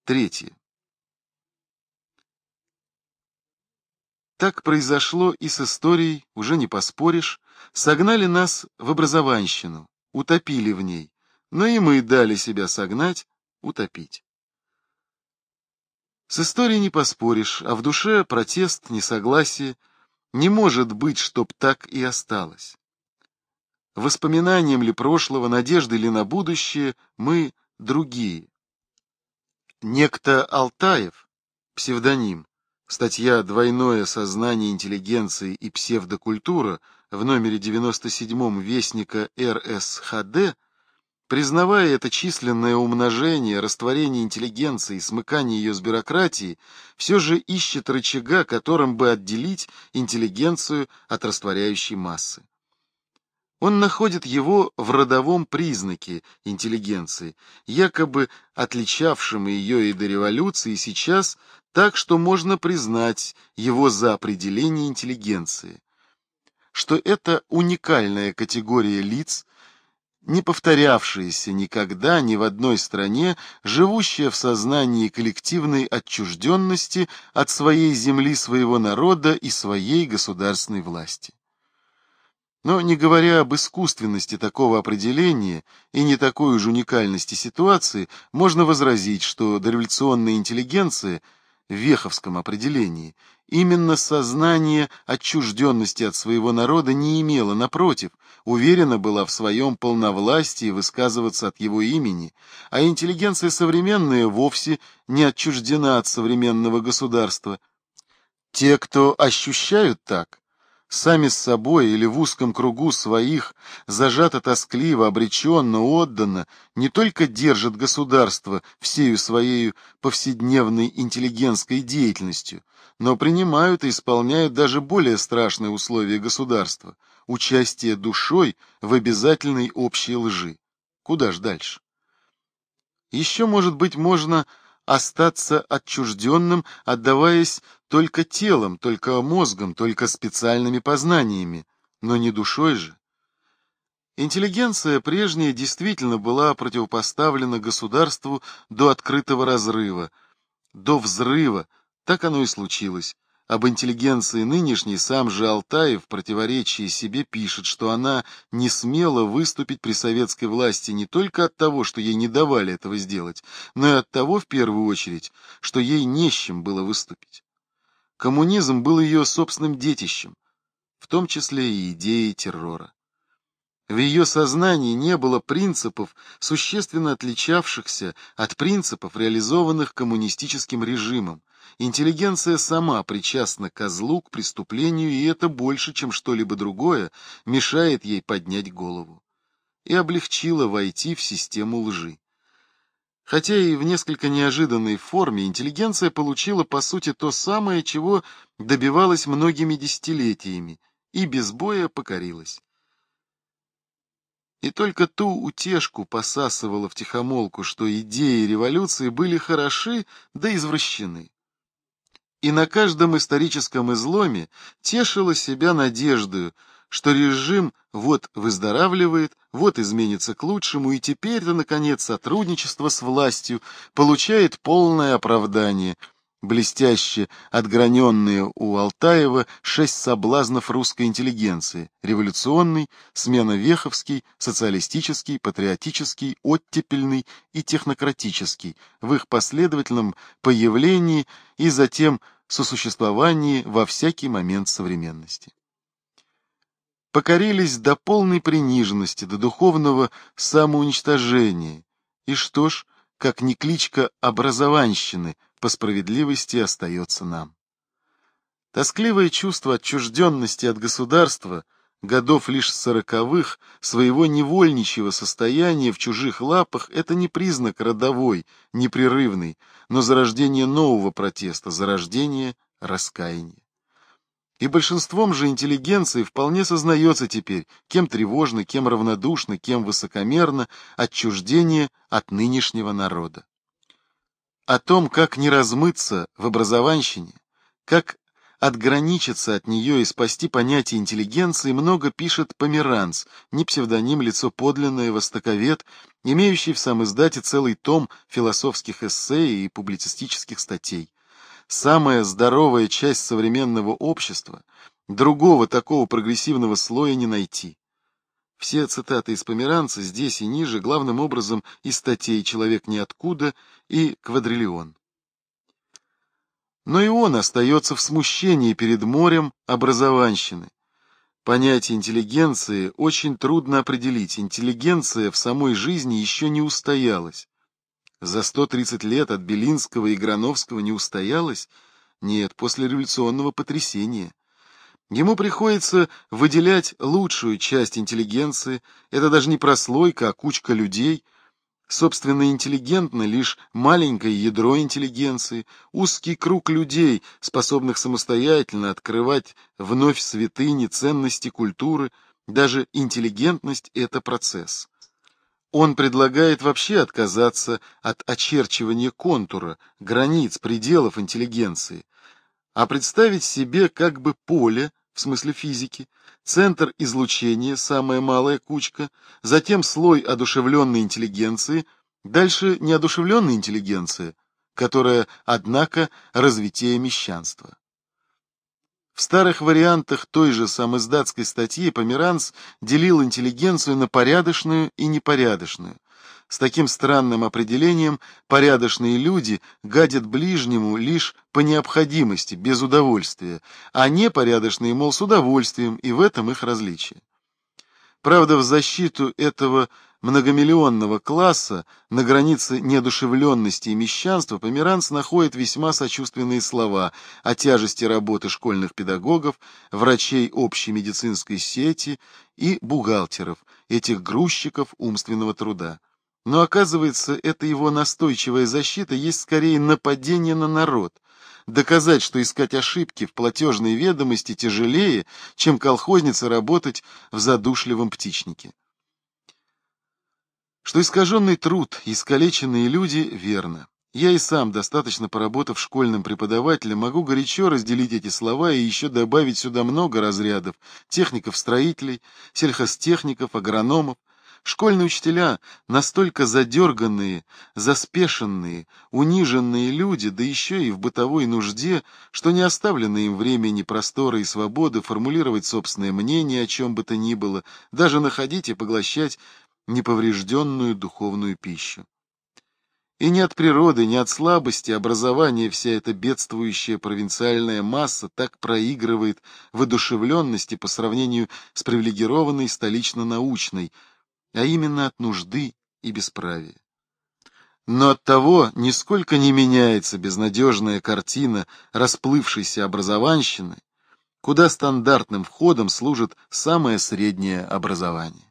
Третье. Так произошло и с историей, уже не поспоришь. Согнали нас в образованщину, утопили в ней, но и мы дали себя согнать, утопить. С историей не поспоришь, а в душе протест, несогласие. Не может быть, чтоб так и осталось. Воспоминанием ли прошлого, надеждой ли на будущее, мы другие. Некто Алтаев, псевдоним, статья «Двойное сознание интеллигенции и псевдокультура» в номере 97 Вестника РСХД, признавая это численное умножение, растворение интеллигенции, смыкание ее с бюрократией, все же ищет рычага, которым бы отделить интеллигенцию от растворяющей массы. Он находит его в родовом признаке интеллигенции, якобы отличавшем ее и до революции, и сейчас, так что можно признать его за определение интеллигенции. Что это уникальная категория лиц, не повторявшаяся никогда ни в одной стране, живущая в сознании коллективной отчужденности от своей земли, своего народа и своей государственной власти. Но не говоря об искусственности такого определения и не такой уж уникальности ситуации, можно возразить, что дореволюционная интеллигенция в веховском определении именно сознание отчужденности от своего народа не имела, напротив, уверена была в своем полновластии высказываться от его имени, а интеллигенция современная вовсе не отчуждена от современного государства. Те, кто ощущают так, сами с собой или в узком кругу своих, зажато тоскливо, обреченно, отданно, не только держат государство всею своей повседневной интеллигентской деятельностью, но принимают и исполняют даже более страшные условия государства – участие душой в обязательной общей лжи. Куда ж дальше? Еще, может быть, можно остаться отчужденным, отдаваясь только телом, только мозгом, только специальными познаниями, но не душой же. Интеллигенция прежняя действительно была противопоставлена государству до открытого разрыва, до взрыва, так оно и случилось. Об интеллигенции нынешней сам же Алтаев в противоречии себе пишет, что она не смела выступить при советской власти не только от того, что ей не давали этого сделать, но и от того, в первую очередь, что ей не с чем было выступить. Коммунизм был ее собственным детищем, в том числе и идеей террора. В ее сознании не было принципов, существенно отличавшихся от принципов, реализованных коммунистическим режимом. Интеллигенция сама причастна к злу, к преступлению, и это больше, чем что-либо другое, мешает ей поднять голову. И облегчило войти в систему лжи. Хотя и в несколько неожиданной форме, интеллигенция получила, по сути, то самое, чего добивалась многими десятилетиями, и без боя покорилась. И только ту утешку посасывала втихомолку, что идеи революции были хороши да извращены. И на каждом историческом изломе тешила себя надеждою, что режим вот выздоравливает, вот изменится к лучшему, и теперь-то, наконец, сотрудничество с властью получает полное оправдание, блестяще отграненные у Алтаева 6 соблазнов русской интеллигенции: революционный, смена-веховский, социалистический, патриотический, оттепельный и технократический в их последовательном появлении и затем сосуществовании во всякий момент современности. Покорились до полной приниженности, до духовного самоуничтожения. И что ж, как ни кличка образованщины, по справедливости остается нам. Тоскливое чувство отчужденности от государства, годов лишь 40-х, своего невольничьего состояния в чужих лапах — это не признак родовой, непрерывный, но зарождение нового протеста, зарождение раскаяния. И большинством же интеллигенции вполне сознается теперь, кем тревожно, кем равнодушно, кем высокомерно отчуждение от нынешнего народа. О том, как не размыться в образованщине, как отграничиться от нее и спасти понятие интеллигенции, много пишет Померанц, не псевдоним, лицо подлинное, востоковед, имеющий в самиздате целый том философских эссе и публицистических статей. Самая здоровая часть современного общества, другого такого прогрессивного слоя не найти. Все цитаты из Померанца здесь и ниже, главным образом из статей «Человек ниоткуда» и «Квадриллион». Но и он остается в смущении перед морем образованщины. Понятие интеллигенции очень трудно определить. Интеллигенция в самой жизни еще не устоялась. За 130 лет от Белинского и Грановского не устоялась? Нет, после революционного потрясения. Ему приходится выделять лучшую часть интеллигенции, это даже не прослойка, а кучка людей. Собственно, интеллигентно лишь маленькое ядро интеллигенции, узкий круг людей, способных самостоятельно открывать вновь святыни, ценности культуры. Даже интеллигентность — это процесс. Он предлагает вообще отказаться от очерчивания контура, границ, пределов интеллигенции, а представить себе как бы поле, в смысле физики, центр излучения, самая малая кучка, затем слой одушевленной интеллигенции, дальше неодушевленная интеллигенция, которая, однако, развитие мещанства. В старых вариантах той же самиздатской статьи Померанц делил интеллигенцию на порядочную и непорядочную. С таким странным определением порядочные люди гадят ближнему лишь по необходимости, без удовольствия, а непорядочные, мол, с удовольствием, и в этом их различие. Правда, в защиту этого многомиллионного класса на границе неодушевленности и мещанства Померанц находит весьма сочувственные слова о тяжести работы школьных педагогов, врачей общей медицинской сети и бухгалтеров, этих грузчиков умственного труда. Но оказывается, эта его настойчивая защита есть скорее нападение на народ. Доказать, что искать ошибки в платежной ведомости тяжелее, чем колхознице работать в задушливом птичнике. Что искаженный труд, искалеченные люди — верно. Я и сам, достаточно поработав школьным преподавателем, могу горячо разделить эти слова и еще добавить сюда много разрядов: техников-строителей, сельхозтехников, агрономов. Школьные учителя — настолько задерганные, заспешенные, униженные люди, да еще и в бытовой нужде, что не оставлено им времени, простора и свободы формулировать собственное мнение о чем бы то ни было, даже находить и поглощать неповрежденную духовную пищу. И не от природы, не от слабости образования вся эта бедствующая провинциальная масса так проигрывает в одушевленности по сравнению с привилегированной столично-научной, а именно от нужды и бесправия. Но оттого нисколько не меняется безнадежная картина расплывшейся образованщины, куда стандартным входом служит самое среднее образование.